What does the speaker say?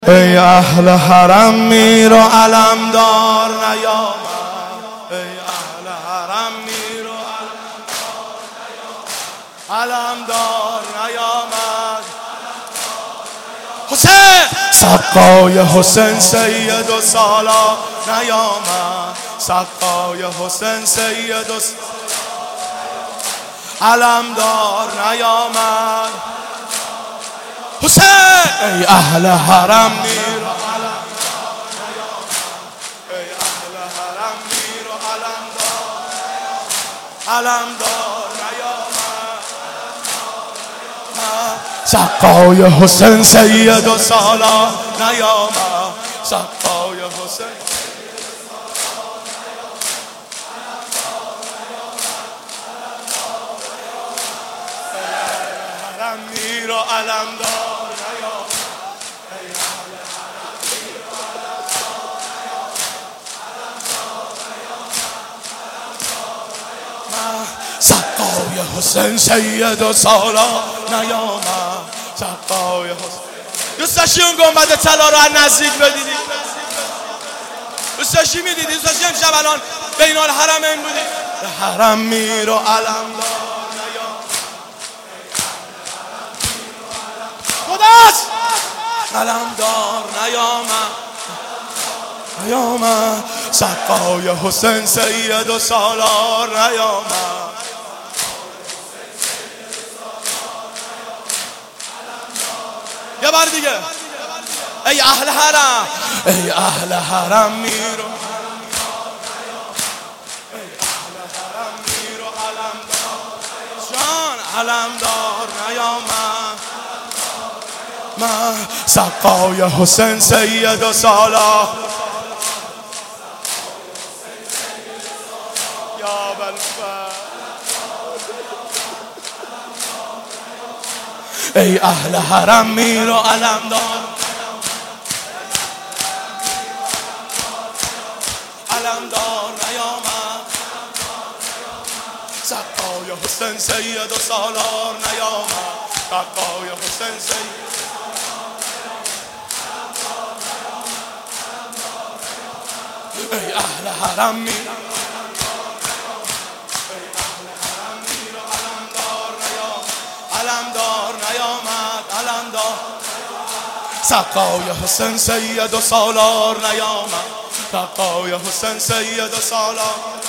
ای اهل حرم میر و علمدار نیامد. ای اهل حرم میر و علمدار نیامد. حسین سقای حسین سید و سالار نیامد. سقای حسین سید و علمدار نیامد. حسین ای اهل حرم میر و علمدار نیامد. ای اهل حرم میر و علمدار نیامد. سقای حسین سید و سالار نیامد. سقای حسین حرم میر و علمدار سقای حسین سید و سالار نیامد. سقای حسین دوست داشتی اون گنبد طلا رو از نزدیک بدیدی؟ دوست داشتی میدیدی؟ دوست داشتی امشب الان بین الحرمین بودی؟ حرم میر و علمدار نیامد. خداست علمدار نیامد. سقای حسین سید و سالار نیامد. یه بار دیگه ای اهل حرم، ای اهل حرم میر و علمدار جان علمدار نیامد. سقای حسین سید و سالار یا بلفر ای اهل حرم میر و علمدار نیامد. سقای حسین سید و سالار نیامد. سقای حسین سید ای اهل حرم میر علمدار نیامد. علمدار سقای حسین سید و سالار نیامد. سقای حسین سید و سالار